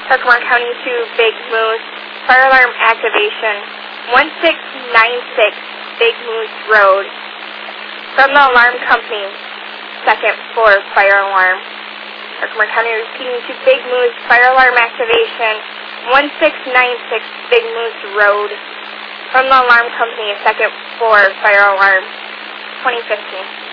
Herkimer County to Big Moose, fire alarm activation, 1696 Big Moose Road. From the alarm company, second floor fire alarm. Herkimer County repeating to Big Moose, fire alarm activation, 1696 Big Moose Road. From the alarm company, second floor fire alarm, 2015.